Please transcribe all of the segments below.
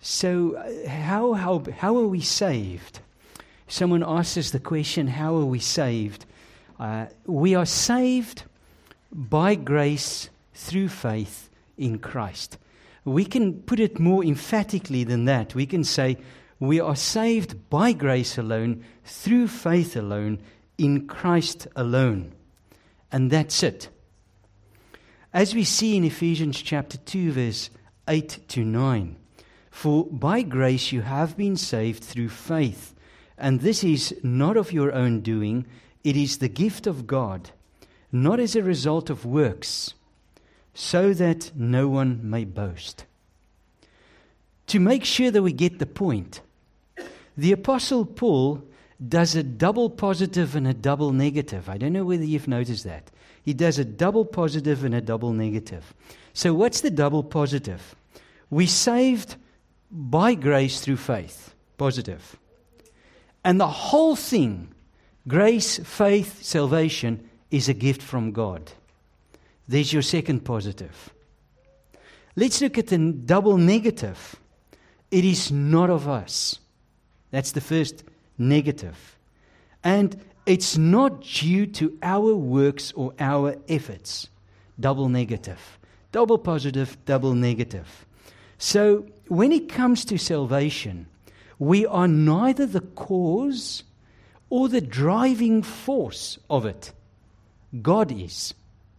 So how are we saved? Someone asks us the question, how are we saved? We are saved by grace through faith in Christ. We can put it more emphatically than that. We can say we are saved by grace alone, through faith alone, in Christ alone. And that's it. As we see in Ephesians chapter 2, verse 8 to 9, for by grace you have been saved through faith, and this is not of your own doing, it is the gift of God, not as a result of works, so that no one may boast. To make sure that we get the point, the Apostle Paul does a double positive and a double negative. I don't know whether you've noticed that. He does a double positive and a double negative. So what's the double positive? We're saved by grace through faith, positive. And the whole thing, grace, faith, salvation, is a gift from God. There's your second positive. Let's look at the double negative. It is not of us. That's the first negative. And it's not due to our works or our efforts. Double negative. Double positive, double negative. So when it comes to salvation, we are neither the cause or the driving force of it. God is.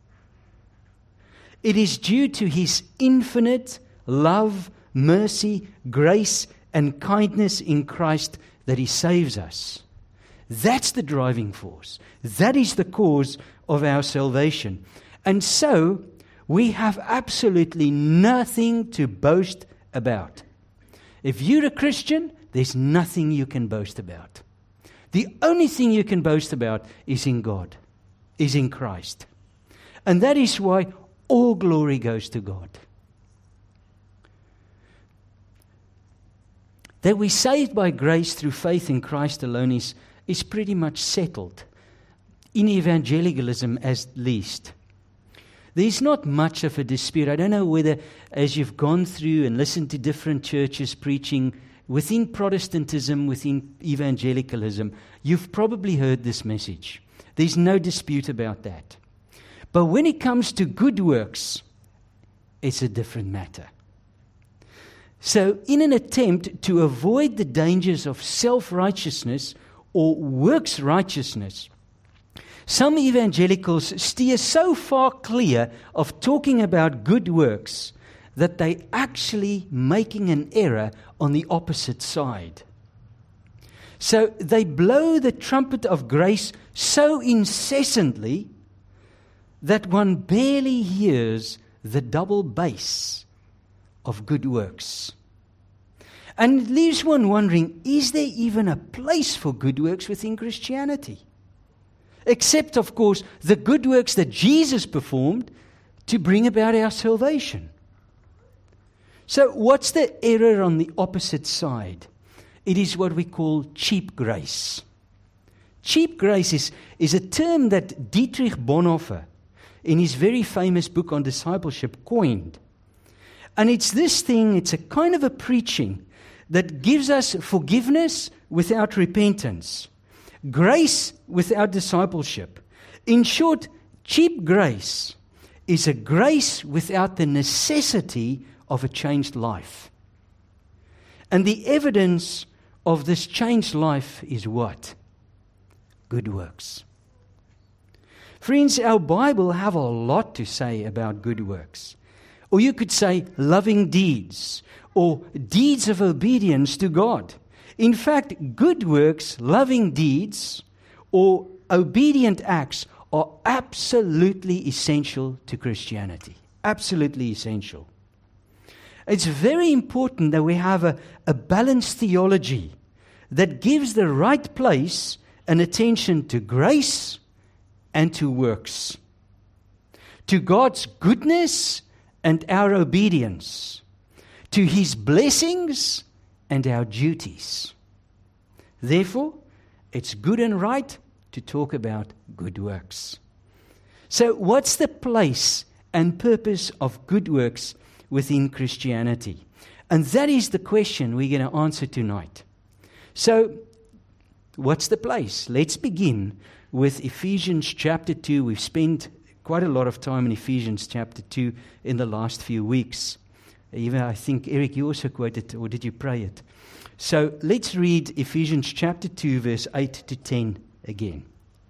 It is due to His infinite love, mercy, grace, and kindness in Christ that He saves us. That's the driving force. That is the cause of our salvation. And so, we have absolutely nothing to boast about. If you're a Christian, there's nothing you can boast about. The only thing you can boast about is in God, is in Christ. And that is why all glory goes to God. That we're saved by grace through faith in Christ alone is pretty much settled, in evangelicalism at least. There's not much of a dispute. I don't know whether, as you've gone through and listened to different churches preaching within Protestantism, within evangelicalism, you've probably heard this message. There's no dispute about that. But when it comes to good works, it's a different matter. So, in an attempt to avoid the dangers of self-righteousness or works righteousness, some evangelicals steer so far clear of talking about good works that they're actually making an error on the opposite side. So they blow the trumpet of grace so incessantly that one barely hears the double bass of good works. And it leaves one wondering, is there even a place for good works within Christianity? Except, of course, the good works that Jesus performed to bring about our salvation. So what's the error on the opposite side? It is what we call cheap grace. Cheap grace is a term that Dietrich Bonhoeffer, in his very famous book on discipleship, coined. And it's a kind of a preaching that gives us forgiveness without repentance, grace without discipleship. In short, cheap grace is a grace without the necessity of a changed life. And the evidence of this changed life is what? Good works. Friends, our Bible have a lot to say about good works. Or you could say loving deeds, or deeds of obedience to God. In fact, good works, loving deeds, or obedient acts are absolutely essential to Christianity. Absolutely essential. It's very important that we have a balanced theology that gives the right place and attention to grace and to works, to God's goodness and our obedience, to His blessings and our duties. Therefore, it's good and right to talk about good works. So, what's the place and purpose of good works within Christianity? And that is the question we're going to answer tonight. So, what's the place? Let's begin with Ephesians chapter 2. We've spent quite a lot of time in Ephesians chapter 2 in the last few weeks. Even I think, Eric, you also quoted, or did you pray it? So let's read Ephesians chapter 2, verse 8 to 10 again.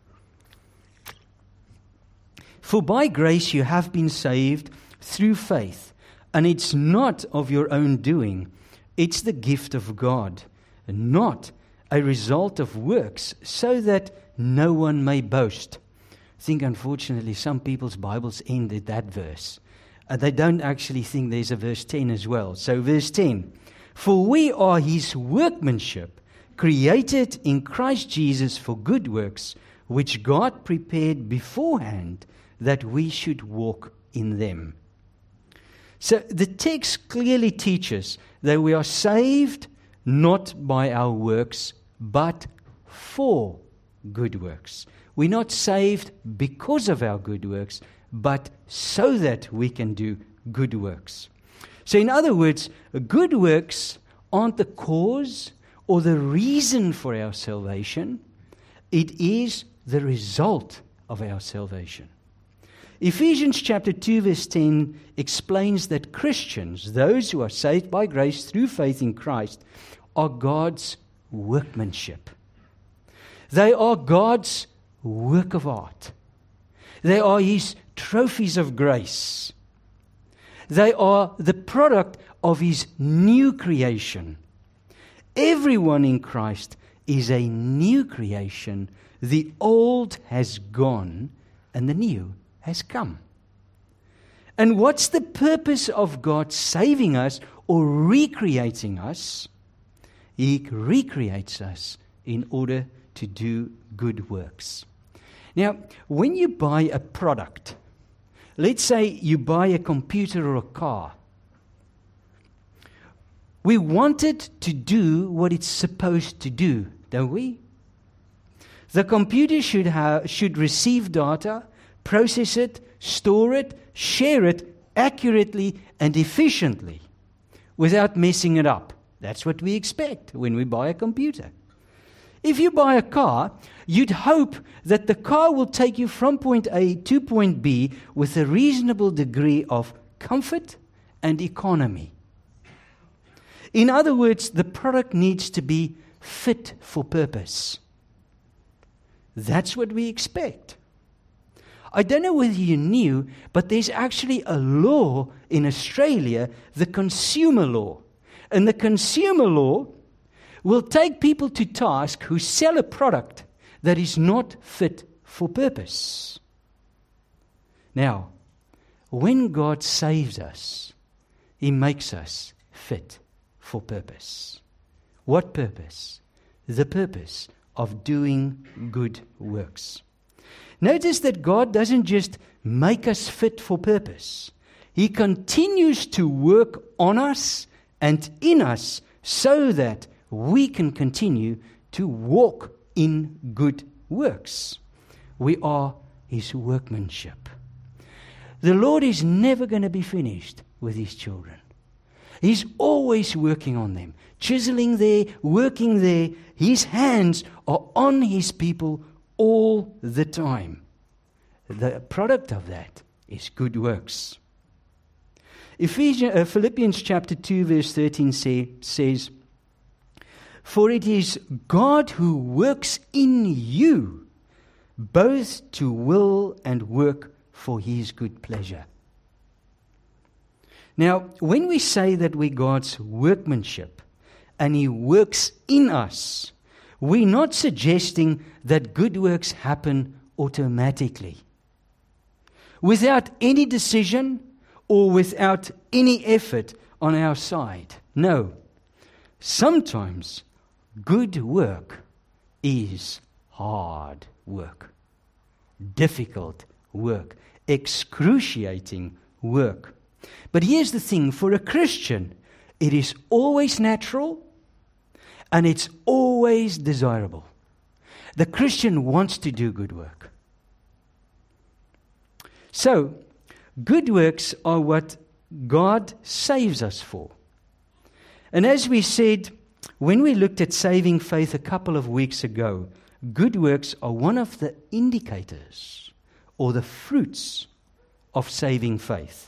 For by grace you have been saved through faith, and it's not of your own doing. It's the gift of God, and not a result of works, so that no one may boast. I think, unfortunately, some people's Bibles end at that verse. They don't actually think there's a verse 10 as well. So verse 10, for we are His workmanship, created in Christ Jesus for good works, which God prepared beforehand that we should walk in them. So the text clearly teaches that we are saved not by our works, but for good works. We're not saved because of our good works, but so that we can do good works. So in other words, good works aren't the cause or the reason for our salvation. It is the result of our salvation. Ephesians chapter 2 verse 10 explains that Christians, those who are saved by grace through faith in Christ, are God's workmanship. They are God's work of art. They are His trophies of grace. They are the product of His new creation. Everyone in Christ is a new creation. The old has gone and the new has come. And what's the purpose of God saving us or recreating us? He recreates us in order to do good works. Now, when you buy a product, let's say you buy a computer or a car, we want it to do what it's supposed to do, don't we? The computer should receive data, process it, store it, share it accurately and efficiently without messing it up. That's what we expect when we buy a computer. If you buy a car, you'd hope that the car will take you from point A to point B with a reasonable degree of comfort and economy. In other words, the product needs to be fit for purpose. That's what we expect. I don't know whether you knew, but there's actually a law in Australia, the consumer law. And the consumer law will take people to task who sell a product that is not fit for purpose. Now, when God saves us, He makes us fit for purpose. What purpose? The purpose of doing good works. Notice that God doesn't just make us fit for purpose. He continues to work on us and in us so that we can continue to walk in good works. We are His workmanship. The Lord is never going to be finished with His children. He's always working on them, chiseling there, working there. His hands are on His people all the time. The product of that is good works. Philippians chapter 2 verse 13 says, for it is God who works in you, both to will and work for His good pleasure. Now, when we say that we're God's workmanship and He works in us, we're not suggesting that good works happen automatically, without any decision or without any effort on our side. No. Sometimes good work is hard work, difficult work, excruciating work. But here's the thing, for a Christian, it is always natural and it's always desirable. The Christian wants to do good work. So, good works are what God saves us for. And as we said, when we looked at saving faith a couple of weeks ago, good works are one of the indicators or the fruits of saving faith.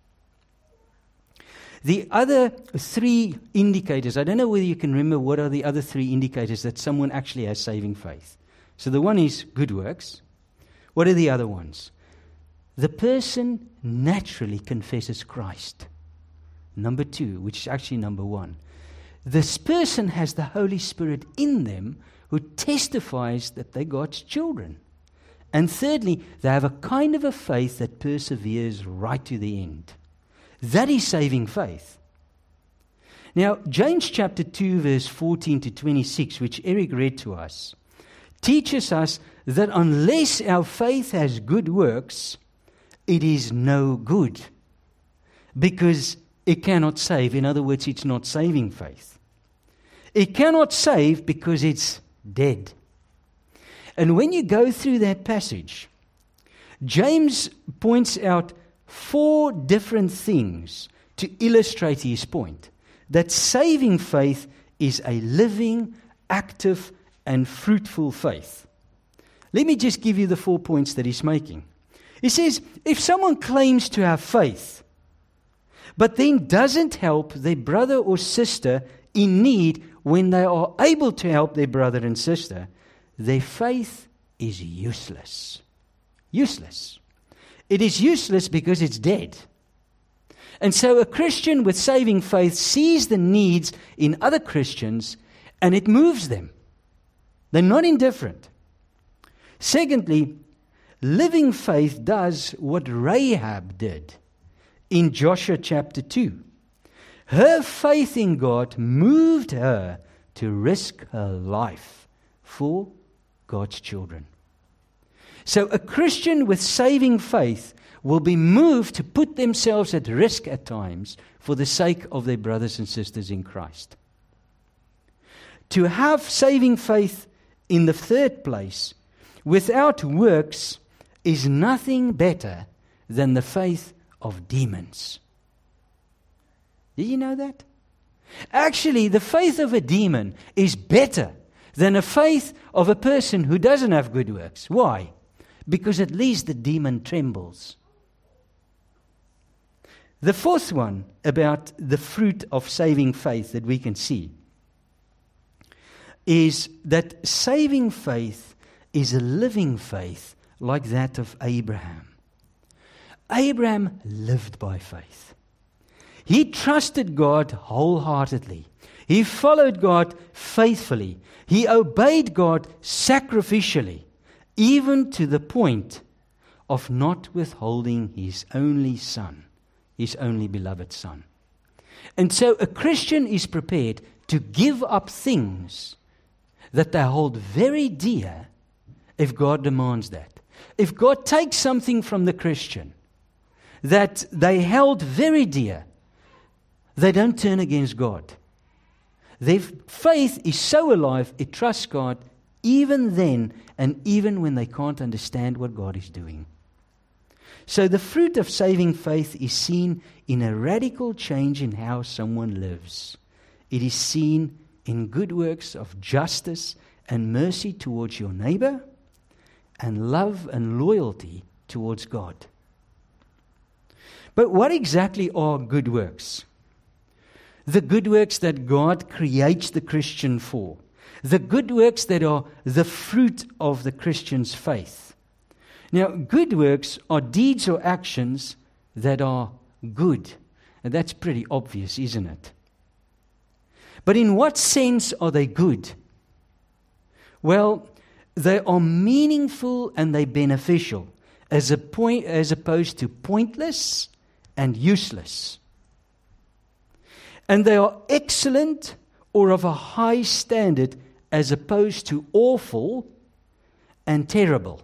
The other three indicators, I don't know whether you can remember what are the other three indicators that someone actually has saving faith. So the one is good works. What are the other ones? The person naturally confesses Christ. Number two, which is actually number one. This person has the Holy Spirit in them who testifies that they're God's children. And thirdly, they have a kind of a faith that perseveres right to the end. That is saving faith. Now, James chapter 2, verse 14 to 26, which Eric read to us, teaches us that unless our faith has good works, it is no good, because it cannot save. In other words, it's not saving faith. It cannot save because it's dead. And when you go through that passage, James points out 4 different things to illustrate his point, that saving faith is a living, active, and fruitful faith. Let me just give you the 4 points that he's making. He says, if someone claims to have faith, but then doesn't help their brother or sister in need when they are able to help their brother and sister, their faith is useless. Useless. It is useless because it's dead. And so a Christian with saving faith sees the needs in other Christians and it moves them. They're not indifferent. Secondly, living faith does what Rahab did in Joshua chapter 2. Her faith in God moved her to risk her life for God's children. So a Christian with saving faith will be moved to put themselves at risk at times for the sake of their brothers and sisters in Christ. To have saving faith in the third place, without works, is nothing better than the faith of demons. Did you know that? Actually, the faith of a demon is better than a faith of a person who doesn't have good works. Why? Because at least the demon trembles. The fourth one about the fruit of saving faith that we can see is that saving faith is a living faith like that of Abraham. Abraham lived by faith. He trusted God wholeheartedly. He followed God faithfully. He obeyed God sacrificially, even to the point of not withholding his only son, his only beloved son. And so a Christian is prepared to give up things that they hold very dear if God demands that. If God takes something from the Christian that they held very dear, they don't turn against God. Their faith is so alive, it trusts God even then and even when they can't understand what God is doing. So the fruit of saving faith is seen in a radical change in how someone lives. It is seen in good works of justice and mercy towards your neighbor, and love and loyalty towards God. But what exactly are good works? The good works that God creates the Christian for. The good works that are the fruit of the Christian's faith. Now, good works are deeds or actions that are good. And that's pretty obvious, isn't it? But in what sense are they good? Well, they are meaningful and they're beneficial, as opposed to pointless and useless. And they are excellent or of a high standard, as opposed to awful and terrible.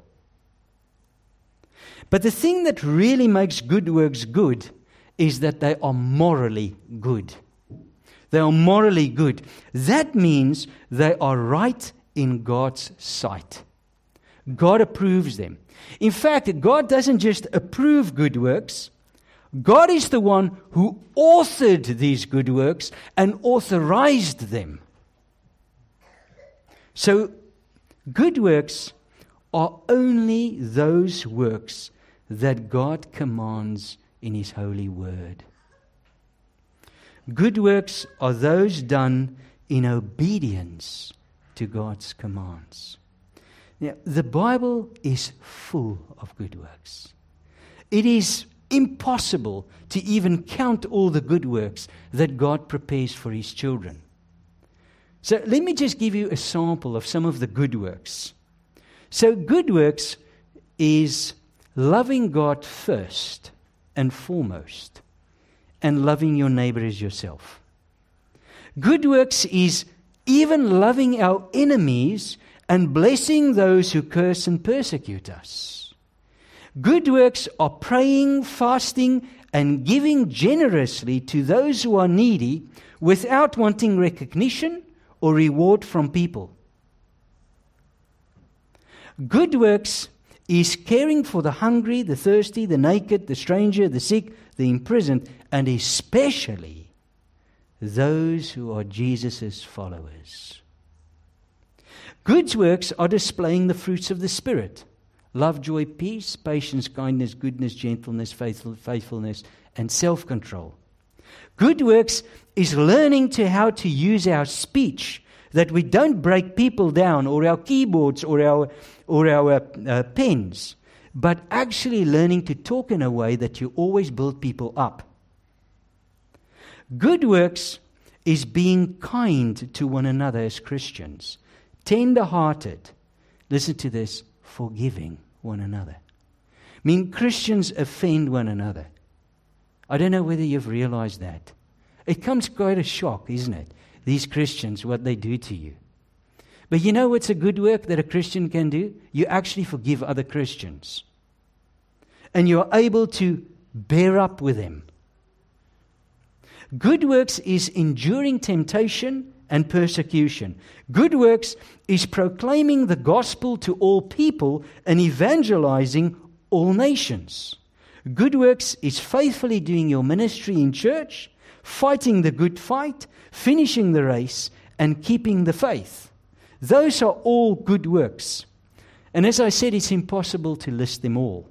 But the thing that really makes good works good is that they are morally good. They are morally good. That means they are right in God's sight. God approves them. In fact, God doesn't just approve good works. God is the one who authored these good works and authorized them. So, good works are only those works that God commands in His holy word. Good works are those done in obedience to God's commands. Now, the Bible is full of good works. It is impossible to even count all the good works that God prepares for His children. So let me just give you a sample of some of the good works. So good works is loving God first and foremost, and loving your neighbor as yourself. Good works is even loving our enemies and blessing those who curse and persecute us. Good works are praying, fasting, and giving generously to those who are needy without wanting recognition or reward from people. Good works is caring for the hungry, the thirsty, the naked, the stranger, the sick, the imprisoned, and especially those who are Jesus' followers. Good works are displaying the fruits of the Spirit: love, joy, peace, patience, kindness, goodness, gentleness, faithfulness, and self-control. Good works is learning how to use our speech, that we don't break people down, or our keyboards, or our pens, but actually learning to talk in a way that you always build people up. Good works is being kind to one another as Christians, tender-hearted. Listen to this: forgiving one another. I mean, Christians offend one another. I don't know whether you've realized that. It comes quite a shock, isn't it? These Christians, what they do to you. But you know what's a good work that a Christian can do? You actually forgive other Christians. And you're able to bear up with them. Good works is enduring temptation and persecution. Good works is proclaiming the gospel to all people and evangelizing all nations. Good works is faithfully doing your ministry in church, fighting the good fight, finishing the race, and keeping the faith. Those are all good works. And as I said, it's impossible to list them all.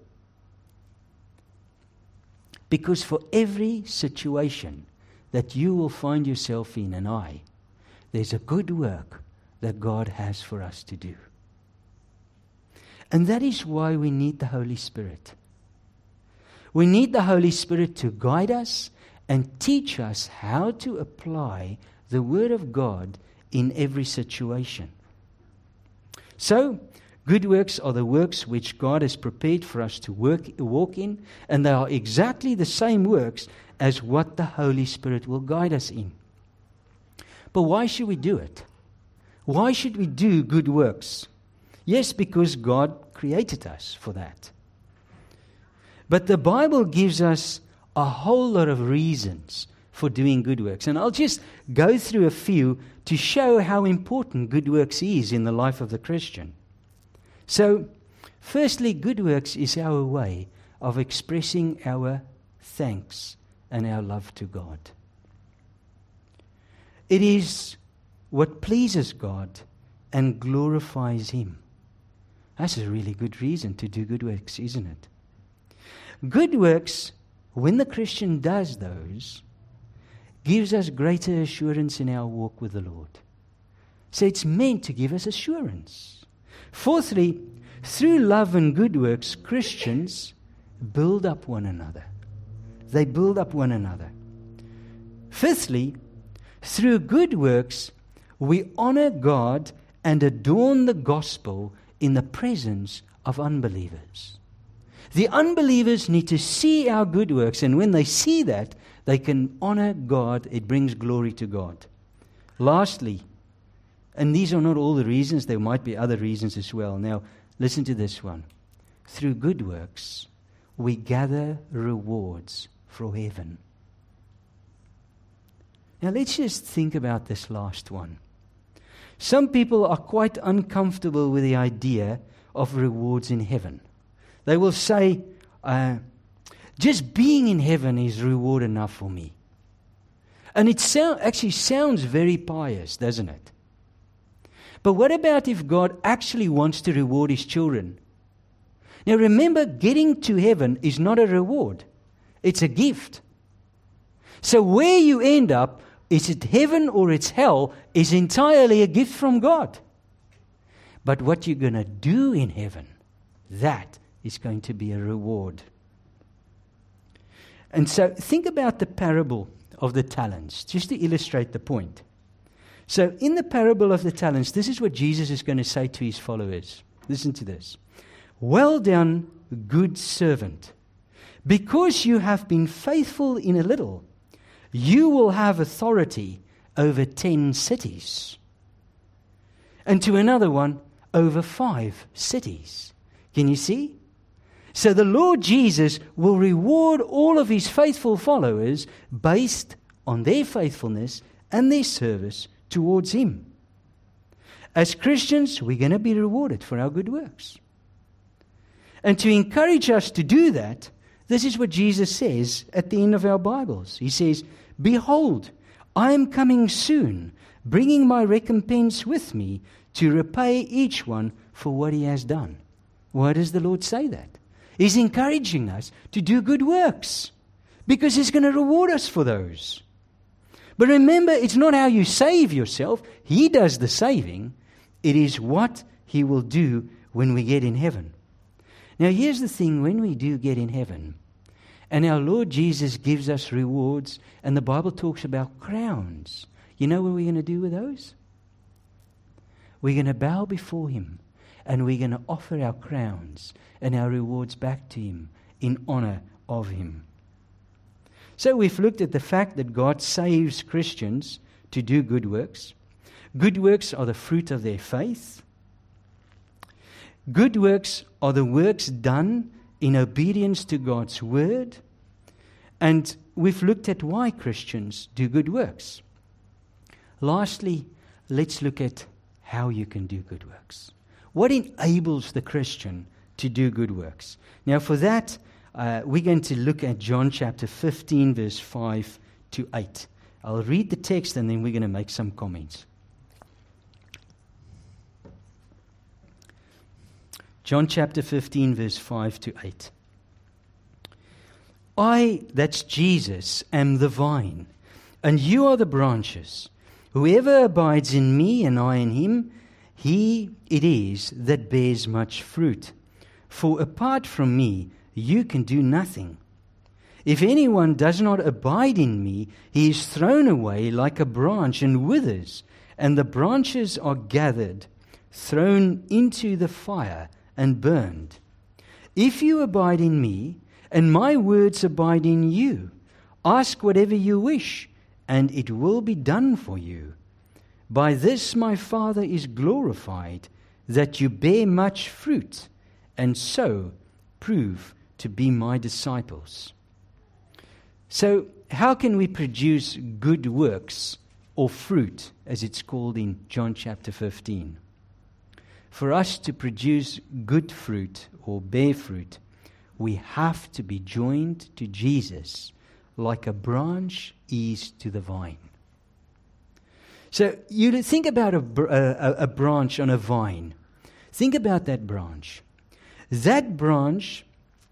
Because for every situation that you will find yourself in, and there's a good work that God has for us to do. And that is why we need the Holy Spirit. We need the Holy Spirit to guide us and teach us how to apply the Word of God in every situation. So, good works are the works which God has prepared for us to walk in, and they are exactly the same works as what the Holy Spirit will guide us in. But why should we do it? Why should we do good works? Yes, because God created us for that. But the Bible gives us a whole lot of reasons for doing good works. And I'll just go through a few to show how important good works is in the life of the Christian. So, firstly, good works is our way of expressing our thanks and our love to God. It is what pleases God and glorifies Him. That's a really good reason to do good works, isn't it? Good works, when the Christian does those, gives us greater assurance in our walk with the Lord. So it's meant to give us assurance. Fourthly, through love and good works, Christians build up one another. They build up one another. Fifthly, through good works, we honor God and adorn the gospel in the presence of unbelievers. The unbelievers need to see our good works, and when they see that, they can honor God. It brings glory to God. Lastly, and these are not all the reasons, there might be other reasons as well. Now, listen to this one. Through good works, we gather rewards for heaven. Now, let's just think about this last one. Some people are quite uncomfortable with the idea of rewards in heaven. They will say, just being in heaven is reward enough for me. And it actually sounds very pious, doesn't it? But what about if God actually wants to reward His children? Now remember, getting to heaven is not a reward. It's a gift. So where you end up, is it heaven or it's hell, is entirely a gift from God. But what you're going to do in heaven, that is going to be a reward. And so think about the parable of the talents, just to illustrate the point. So in the parable of the talents, this is what Jesus is going to say to His followers. Listen to this. Well done, good servant. Because you have been faithful in a little, you will have authority over 10 cities. And to another one, over 5 cities. Can you see? So the Lord Jesus will reward all of His faithful followers based on their faithfulness and their service towards Him. As Christians, we're going to be rewarded for our good works. And to encourage us to do that, this is what Jesus says at the end of our Bibles. He says, "Behold, I am coming soon, bringing my recompense with me to repay each one for what he has done." Why does the Lord say that? He's encouraging us to do good works because He's going to reward us for those. But remember, it's not how you save yourself. He does the saving. It is what He will do when we get in heaven. Now, here's the thing. When we do get in heaven, and our Lord Jesus gives us rewards, and the Bible talks about crowns, you know what we're going to do with those? We're going to bow before Him, and we're going to offer our crowns and our rewards back to Him in honor of Him. So we've looked at the fact that God saves Christians to do good works. Good works are the fruit of their faith. Good works are the works done in obedience to God's word. And we've looked at why Christians do good works. Lastly, let's look at how you can do good works. What enables the Christian to do good works? Now for that, we're going to look at John chapter 15, verse 5 to 8. I'll read the text and then we're going to make some comments. John chapter 15, verse 5 to 8. I, that's Jesus, am the vine, and you are the branches. Whoever abides in me and I in him, he it is that bears much fruit. For apart from me, you can do nothing. If anyone does not abide in me, he is thrown away like a branch and withers, and the branches are gathered, thrown into the fire, and burned. If you abide in me, and my words abide in you, ask whatever you wish, and it will be done for you. By this my Father is glorified, that you bear much fruit, and so prove to be my disciples. So, how can we produce good works, or fruit, as it's called in John chapter 15? For us to produce good fruit or bear fruit, we have to be joined to Jesus like a branch is to the vine. So you think about a branch on a vine. Think about that branch. That branch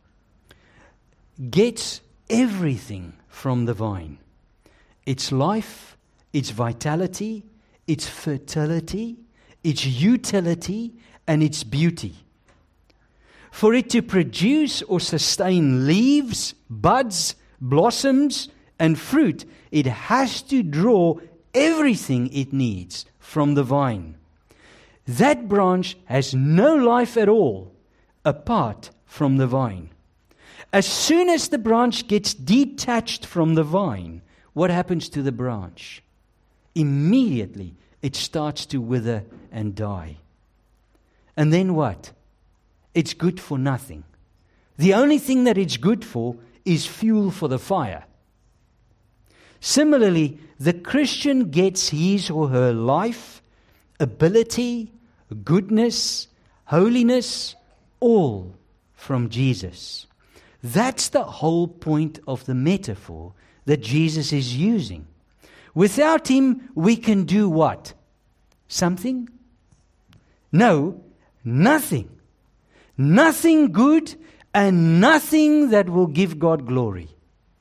gets everything from the vine. Its life, its vitality, its fertility, its utility, and its beauty. For it to produce or sustain leaves, buds, blossoms, and fruit, it has to draw everything it needs from the vine. That branch has no life at all apart from the vine. As soon as the branch gets detached from the vine, what happens to the branch? Immediately, it starts to wither and die. And then what? It's good for nothing. The only thing that it's good for is fuel for the fire. Similarly, the Christian gets his or her life, ability, goodness, holiness, all from Jesus. That's the whole point of the metaphor that Jesus is using. Without Him, we can do what? Something? No, nothing. Nothing good and nothing that will give God glory.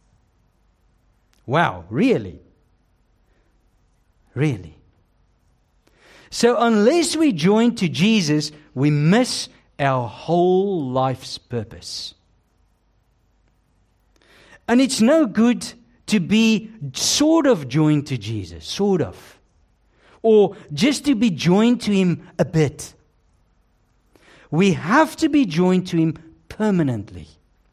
Wow, really? Really? So unless we join to Jesus, we miss our whole life's purpose. And it's no good to be sort of joined to Jesus, sort of. Or just to be joined to Him a bit. We have to be joined to Him permanently.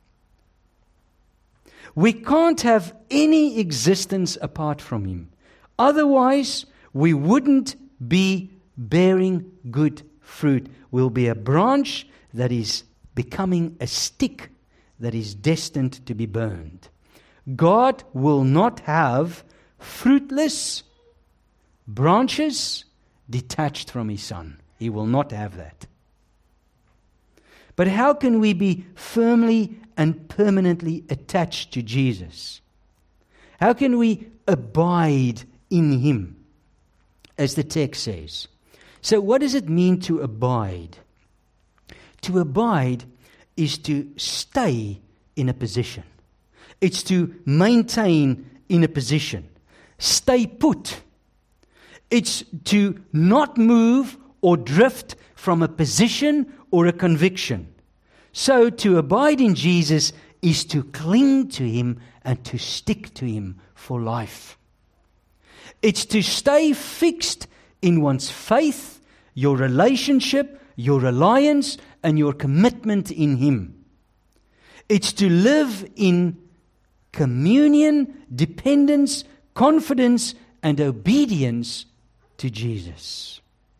We can't have any existence apart from Him. Otherwise, we wouldn't be bearing good fruit. We'll be a branch that is becoming a stick that is destined to be burned. God will not have fruitless branches detached from His Son. He will not have that. But how can we be firmly and permanently attached to Jesus? How can we abide in Him, as the text says? So what does it mean to abide? To abide is to stay in a position. It's to maintain in a position. Stay put. It's to not move or drift from a position or a conviction. So to abide in Jesus is to cling to Him and to stick to Him for life. It's to stay fixed in one's faith, your relationship, your reliance, and your commitment in Him. It's to live in communion, dependence, confidence, and obedience to Jesus.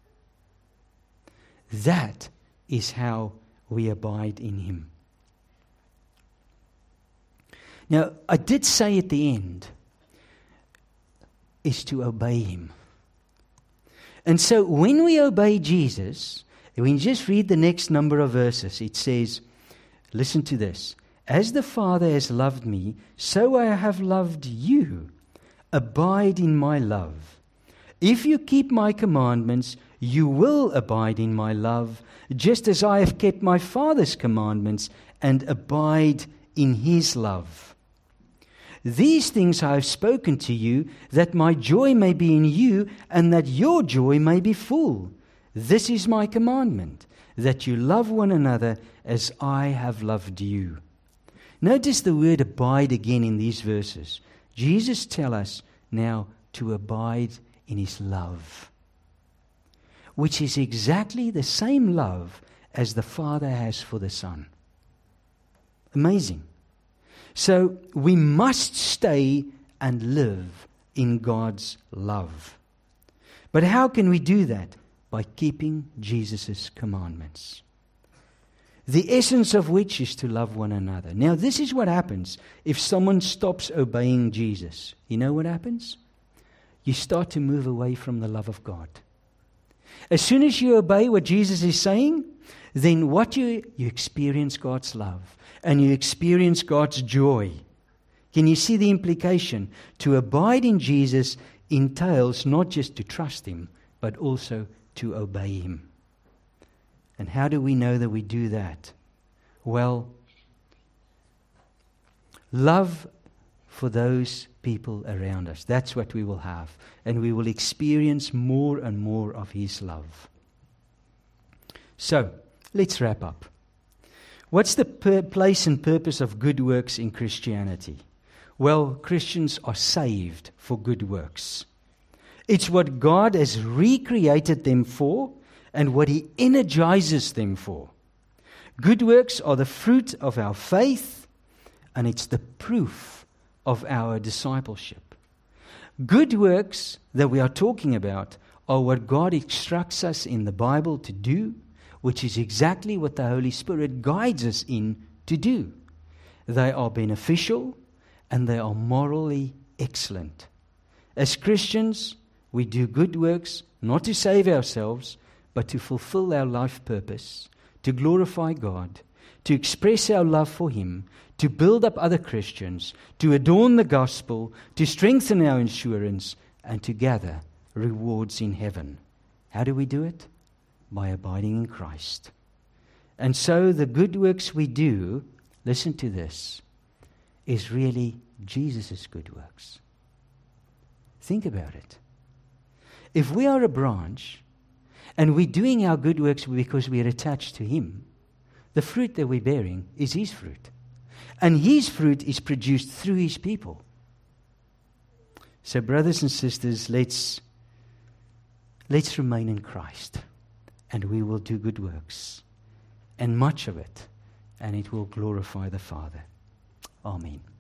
That is how we abide in Him. Now, I did say at the end, is to obey Him. And so when we obey Jesus, when you just read the next number of verses, it says, listen to this. As the Father has loved me, so I have loved you. Abide in my love. If you keep my commandments, you will abide in my love, just as I have kept my Father's commandments and abide in His love. These things I have spoken to you, that my joy may be in you, and that your joy may be full. This is my commandment, that you love one another as I have loved you. Notice the word abide again in these verses. Jesus tells us now to abide in His love, which is exactly the same love as the Father has for the Son. Amazing. So we must stay and live in God's love. But how can we do that? By keeping Jesus' commandments. The essence of which is to love one another. Now, this is what happens if someone stops obeying Jesus. You know what happens? You start to move away from the love of God. As soon as you obey what Jesus is saying, then what you experience God's love and you experience God's joy. Can you see the implication? To abide in Jesus entails not just to trust Him, but also to obey Him. And how do we know that we do that? Well, love for those people around us. That's what we will have. And we will experience more and more of His love. So, let's wrap up. What's the place and purpose of good works in Christianity? Well, Christians are saved for good works. It's what God has recreated them for, and what He energizes them for. Good works are the fruit of our faith, and it's the proof of our discipleship. Good works that we are talking about are what God instructs us in the Bible to do, which is exactly what the Holy Spirit guides us in to do. They are beneficial and they are morally excellent. As Christians, we do good works not to save ourselves, but to fulfill our life purpose, to glorify God, to express our love for Him, to build up other Christians, to adorn the gospel, to strengthen our assurance, and to gather rewards in heaven. How do we do it? By abiding in Christ. And so the good works we do, listen to this, is really Jesus' good works. Think about it. If we are a branch and we're doing our good works because we are attached to Him, the fruit that we're bearing is His fruit. And His fruit is produced through His people. So brothers and sisters, let's remain in Christ, and we will do good works, and much of it, and it will glorify the Father. Amen.